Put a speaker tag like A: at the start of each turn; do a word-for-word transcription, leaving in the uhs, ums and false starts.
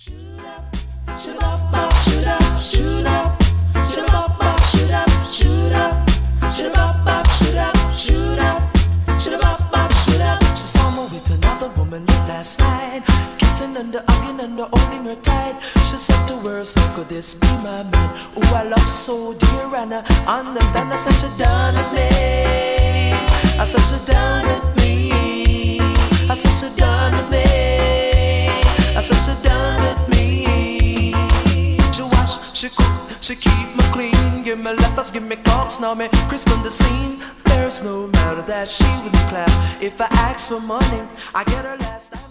A: Shoot up, shoot up, shoot up, shoot up, shoot up, shoot up, shoot up, shoot up, shoot up, shoot up, shoot up, shoot up. She saw me with another woman late last night, kissing under, hugging under, holding her tight. She said to herself, could this be my man, who I love so dear? And I understand. I said she done with me. I said she done with me. I said she done with me. I said she done with me. She wash, she cook, she keep me clean. Give me letters, give me clocks, now me crisp on the scene. There's no matter that she wouldn't clap if I ask for money. I get her last time.